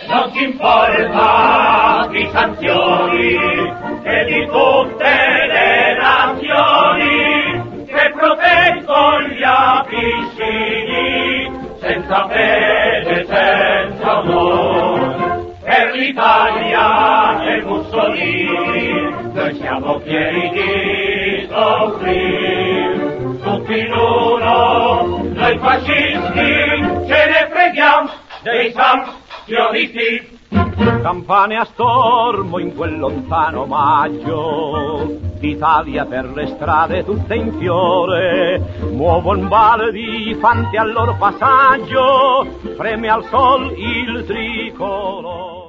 non ci importa di sanzioni e di tutte le nazioni che proteggono gli abissini senza fede, senza onore. Per l'Italia e Mussolini noi siamo fieri di soffrire, tutti in uno, noi fascisti ce ne freghiamo dei sanzionisti. Campane a stormo in quel lontano maggio, d'Italia per le strade tutte in fiore, muovon baldi fanti al loro passaggio, preme al sol il tricolore.